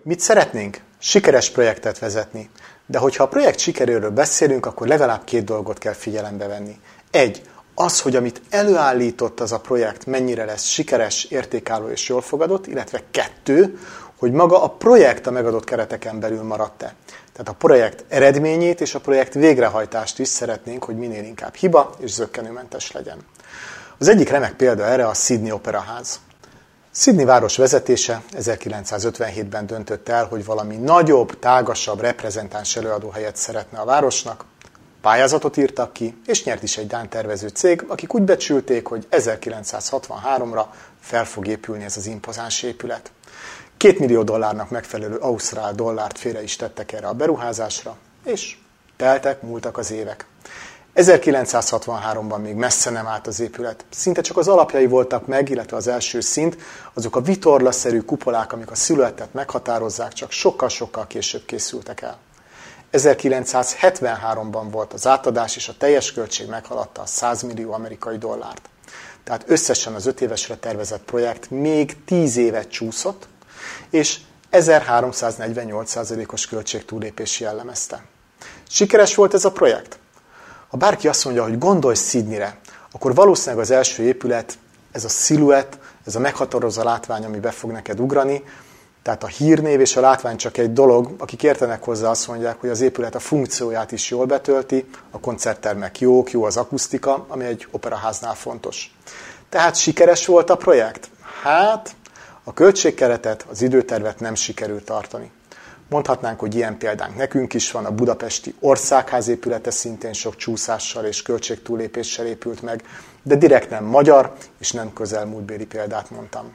Mit szeretnénk? Sikeres projektet vezetni. De hogyha a projekt sikeréről beszélünk, akkor legalább 2 dolgot kell figyelembe venni. 1. Az, hogy amit előállított az a projekt, mennyire lesz sikeres, értékálló és jól fogadott, illetve 2, hogy maga a projekt a megadott kereteken belül maradt-e. Tehát a projekt eredményét és a projekt végrehajtást is szeretnénk, hogy minél inkább hiba és zökkenőmentes legyen. Az egyik remek példa erre a Sydney Operaház. Sydney város vezetése 1957-ben döntött el, hogy valami nagyobb, tágasabb, reprezentáns előadóhelyet szeretne a városnak. Pályázatot írtak ki, és nyert is egy dán tervező cég, akik úgy becsülték, hogy 1963-ra fel fog épülni ez az impozáns épület. $2 millió megfelelő ausztrál dollárt félre is tettek erre a beruházásra, és múltak az évek. 1963-ban még messze nem állt az épület. Szinte csak az alapjai voltak meg, illetve az első szint, azok a vitorlaszerű kupolák, amik a sziluettet meghatározzák, csak sokkal-sokkal később készültek el. 1973-ban volt az átadás, és a teljes költség meghaladta a $100 millió. Tehát összesen az 5 évesre tervezett projekt még 10 évet csúszott, és 1348%-os költségtúllépés jellemezte. Sikeres volt ez a projekt? Ha bárki azt mondja, hogy gondolj Sydneyre, akkor valószínűleg az első épület, ez a sziluett, ez a meghatározó látvány, ami be fog neked ugrani. Tehát a hírnév és a látvány csak egy dolog, akik értenek hozzá, azt mondják, hogy az épület a funkcióját is jól betölti, a koncerttermek jók, jó az akusztika, ami egy operaháznál fontos. Tehát sikeres volt a projekt? Hát, a költségkeretet, az időtervet nem sikerült tartani. Mondhatnánk, hogy ilyen példánk nekünk is van, a budapesti Országház épülete szintén sok csúszással és költségtúllépéssel épült meg, de direkt nem magyar és nem közelmúltbéli példát mondtam.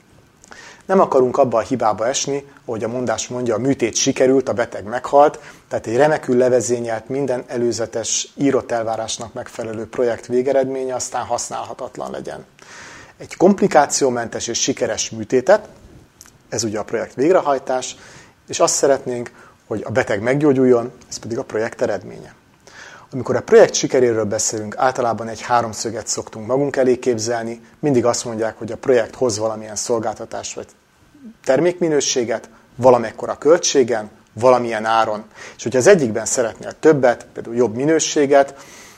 Nem akarunk abba a hibába esni, ahogy a mondás mondja, a műtét sikerült, a beteg meghalt, tehát egy remekül levezényelt, minden előzetes írott elvárásnak megfelelő projekt végeredménye aztán használhatatlan legyen. Egy komplikációmentes és sikeres műtétet, ez ugye a projekt végrehajtás, és azt szeretnénk, hogy a beteg meggyógyuljon, ez pedig a projekt eredménye. Amikor a projekt sikeréről beszélünk, általában egy 3-szöget szoktunk magunk elé képzelni, mindig azt mondják, hogy a projekt hoz valamilyen szolgáltatást vagy termékminőséget, valamekkora költségen, valamilyen áron. És hogyha az egyikben szeretnél többet, például jobb minőséget,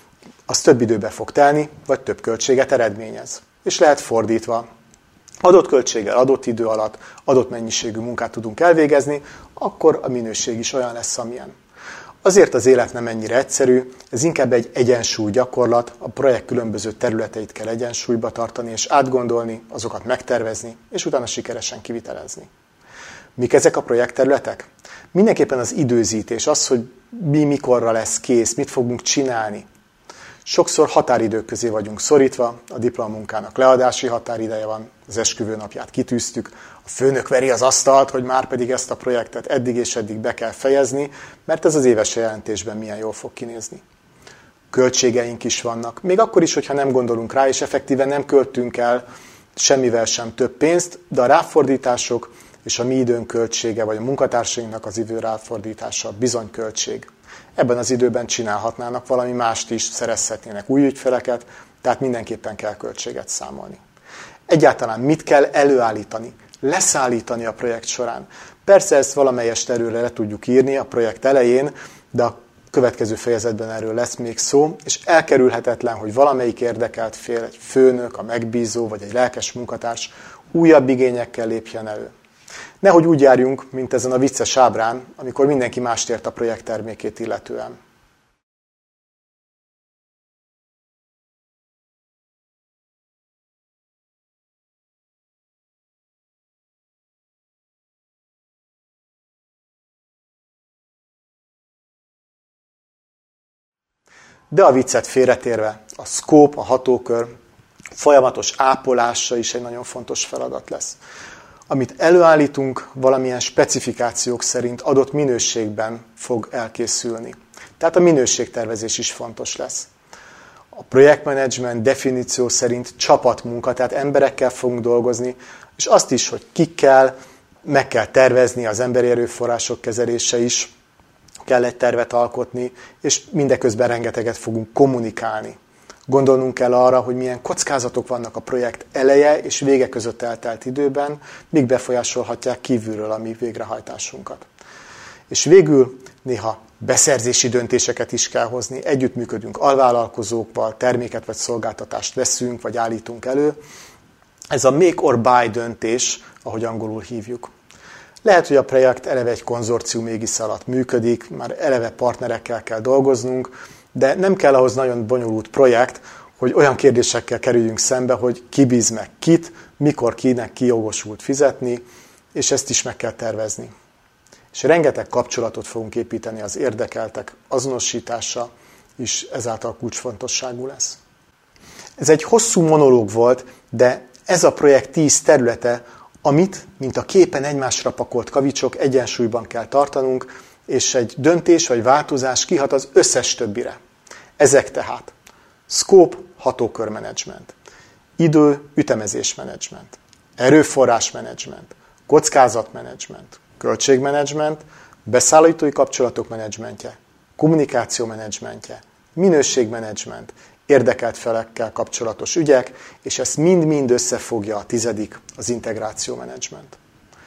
az több időbe fog telni, vagy több költséget eredményez. És lehet fordítva. Adott költséggel, adott idő alatt, adott mennyiségű munkát tudunk elvégezni, akkor a minőség is olyan lesz, amilyen. Azért az élet nem ennyire egyszerű, ez inkább egy egyensúly gyakorlat, a projekt különböző területeit kell egyensúlyba tartani és átgondolni, azokat megtervezni, és utána sikeresen kivitelezni. Mik ezek a projektterületek? Mindenképpen az időzítés, az, hogy mi mikorra lesz kész, mit fogunk csinálni. Sokszor határidők közé vagyunk szorítva, a diplomamunkának leadási határideje van, az esküvőnapját kitűztük, a főnök veri az asztalt, hogy már pedig ezt a projektet eddig és eddig be kell fejezni, mert ez az éves jelentésben milyen jól fog kinézni. Költségeink is vannak, még akkor is, hogyha nem gondolunk rá, és effektíven nem költünk el semmivel sem több pénzt, de a ráfordítások és a mi időnk költsége, vagy a munkatársainknak az idő ráfordítása bizony költség. Ebben az időben csinálhatnának valami mást is, szerezhetnének új ügyfeleket, tehát mindenképpen kell költséget számolni. Egyáltalán mit kell előállítani, leszállítani a projekt során? Persze ezt valamelyest előre le tudjuk írni a projekt elején, de a következő fejezetben erről lesz még szó, és elkerülhetetlen, hogy valamelyik érdekelt fél, egy főnök, a megbízó vagy egy lelkes munkatárs újabb igényekkel lépjen elő. Nehogy úgy járjunk, mint ezen a vicces ábrán, amikor mindenki mást ért a projekt termékét illetően. De a viccet félretérve, a szkóp, a hatókör folyamatos ápolása is egy nagyon fontos feladat lesz. Amit előállítunk, valamilyen specifikációk szerint adott minőségben fog elkészülni. Tehát a minőségtervezés is fontos lesz. A projektmenedzsment definíció szerint csapatmunka, tehát emberekkel fogunk dolgozni, és azt is, hogy kikkel, meg kell tervezni, az emberi erőforrások kezelése is, kell egy tervet alkotni, és mindeközben rengeteget fogunk kommunikálni. Gondolnunk kell arra, hogy milyen kockázatok vannak a projekt eleje és vége között eltelt időben, míg befolyásolhatják kívülről a mi végrehajtásunkat. És végül néha beszerzési döntéseket is kell hozni, együttműködünk alvállalkozókkal, terméket vagy szolgáltatást veszünk, vagy állítunk elő. Ez a make or buy döntés, ahogy angolul hívjuk. Lehet, hogy a projekt eleve egy konzorcium égisze alatt működik, már eleve partnerekkel kell dolgoznunk, de nem kell ahhoz nagyon bonyolult projekt, hogy olyan kérdésekkel kerüljünk szembe, hogy ki bíz meg kit, mikor kinek ki jogosult fizetni, és ezt is meg kell tervezni. És rengeteg kapcsolatot fogunk építeni az érdekeltek azonosítása, és ezáltal kulcsfontosságú lesz. Ez egy hosszú monológ volt, de ez a projekt 10 területe, amit, mint a képen egymásra pakolt kavicsok, egyensúlyban kell tartanunk, és egy döntés vagy változás kihat az összes többire. Ezek tehát scope, hatókörmenedzsment, idő, ütemezés menedzsment, erőforrás menedzsment, kockázatmenedzsment, költségmenedzsment, beszállítói kapcsolatok menedzsmentje, kommunikáció menedzsmentje, minőségmenedzsment, érdekelt felekkel kapcsolatos ügyek, és ezt mind-mind összefogja a 10., az integráció menedzsment.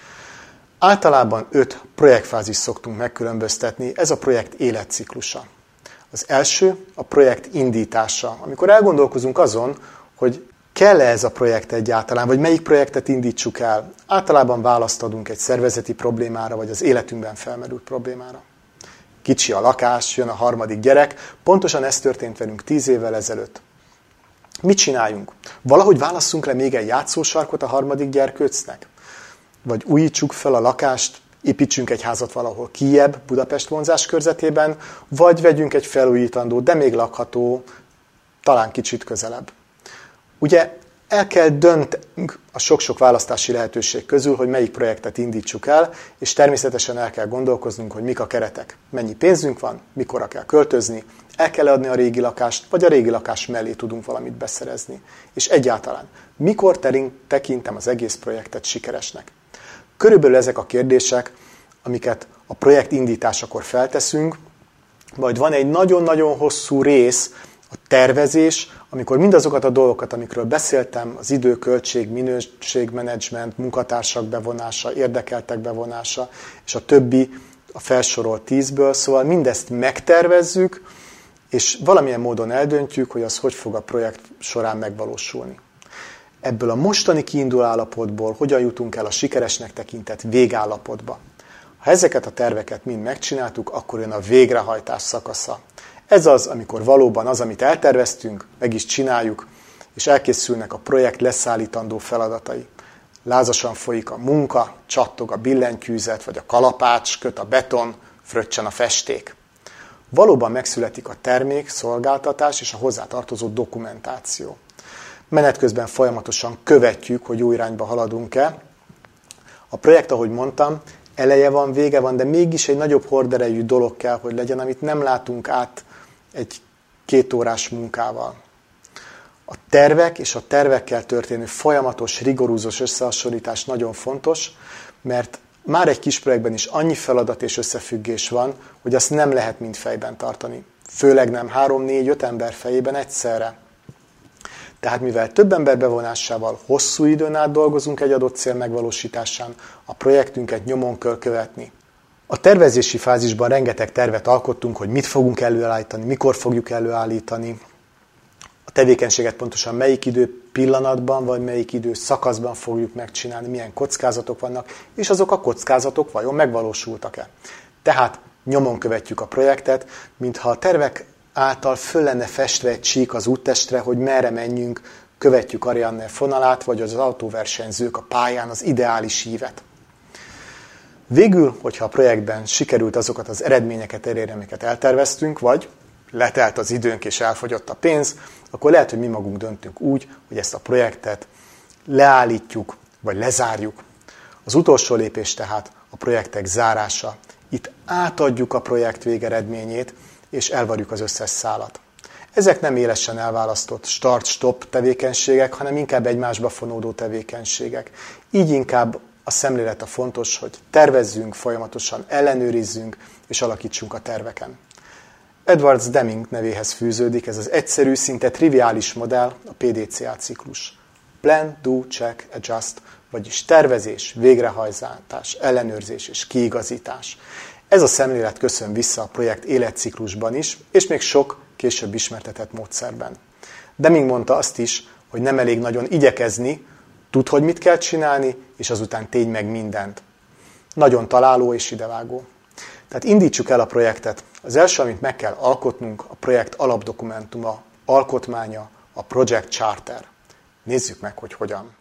Általában 5 projektfázist szoktunk megkülönböztetni, ez a projekt életciklusa. Az első a projekt indítása, amikor elgondolkozunk azon, hogy kell-e ez a projekt egyáltalán, vagy melyik projektet indítsuk el. Általában választ adunk egy szervezeti problémára, vagy az életünkben felmerült problémára. Kicsi a lakás, jön a 3. gyerek, pontosan ez történt velünk 10 évvel ezelőtt. Mit csináljunk? Valahogy válasszunk le még egy játszósarkot a 3. gyerkőcnek? Vagy újítsuk fel a lakást, építsünk egy házat valahol kijebb, Budapest vonzás körzetében, vagy vegyünk egy felújítandó, de még lakható, talán kicsit közelebb. Ugye el kell döntenünk a sok-sok választási lehetőség közül, hogy melyik projektet indítsuk el, és természetesen el kell gondolkoznunk, hogy mik a keretek. Mennyi pénzünk van, mikorra kell költözni, el kell adni a régi lakást, vagy a régi lakás mellé tudunk valamit beszerezni. És egyáltalán, mikor tekintem az egész projektet sikeresnek? Körülbelül ezek a kérdések, amiket a projekt indításakor felteszünk, majd van egy nagyon-nagyon hosszú rész, a tervezés, amikor mindazokat a dolgokat, amikről beszéltem, az idő, költség, minőségmenedzsment, munkatársak bevonása, érdekeltek bevonása, és a többi a felsorolt 10-ből, szóval mindezt megtervezzük, és valamilyen módon eldöntjük, hogy az hogy fog a projekt során megvalósulni. Ebből a mostani kiinduló állapotból hogyan jutunk el a sikeresnek tekintett végállapotba. Ha ezeket a terveket mind megcsináltuk, akkor jön a végrehajtás szakasza. Ez az, amikor valóban az, amit elterveztünk, meg is csináljuk, és elkészülnek a projekt leszállítandó feladatai. Lázasan folyik a munka, csattog a billentyűzet, vagy a kalapács, köt a beton, fröccsen a festék. Valóban megszületik a termék, szolgáltatás és a hozzátartozó dokumentáció. Menet közben folyamatosan követjük, hogy jó irányba haladunk-e. A projekt, ahogy mondtam, eleje van, vége van, de mégis egy nagyobb horderejű dolog kell, hogy legyen, amit nem látunk át egy 2 órás munkával. A tervek és a tervekkel történő folyamatos, rigorózus összehasonlítás nagyon fontos, mert már egy kis projektben is annyi feladat és összefüggés van, hogy azt nem lehet mind fejben tartani. Főleg nem 3-4-5 ember fejében egyszerre. Tehát mivel több ember bevonásával hosszú időn át dolgozunk egy adott cél megvalósításán, a projektünket nyomon kell követni. A tervezési fázisban rengeteg tervet alkottunk, hogy mit fogunk előállítani, mikor fogjuk előállítani, a tevékenységet pontosan melyik idő pillanatban, vagy melyik idő szakaszban fogjuk megcsinálni, milyen kockázatok vannak, és azok a kockázatok vajon megvalósultak-e. Tehát nyomon követjük a projektet, mintha a tervek által föl lenne festve egy csík az úttestre, hogy merre menjünk, követjük Ariane fonalát, vagy az autóversenyzők a pályán az ideális ívet. Végül, hogyha a projektben sikerült azokat az eredményeket elérni, amiket elterveztünk, vagy letelt az időnk és elfogyott a pénz, akkor lehet, hogy mi magunk döntünk úgy, hogy ezt a projektet leállítjuk, vagy lezárjuk. Az utolsó lépés tehát a projektek zárása. Itt átadjuk a projekt végeredményét, és elvarjuk az összes szálat. Ezek nem élesen elválasztott start-stop tevékenységek, hanem inkább egymásba fonódó tevékenységek. Így inkább a szemlélet a fontos, hogy tervezzünk, folyamatosan ellenőrizzünk, és alakítsunk a terveken. Edwards Deming nevéhez fűződik ez az egyszerű, szinte triviális modell, a PDCA ciklus. Plan, do, check, adjust, vagyis tervezés, végrehajtás, ellenőrzés és kiigazítás. Ez a szemlélet köszön vissza a projekt életciklusban is, és még sok később ismertetett módszerben. Deming mondta azt is, hogy nem elég nagyon igyekezni, tudd, hogy mit kell csinálni, és azután tégy meg mindent. Nagyon találó és idevágó. Tehát indítsuk el a projektet. Az első, amit meg kell alkotnunk, a projekt alapdokumentuma, alkotmánya, a Project Charter. Nézzük meg, hogy hogyan.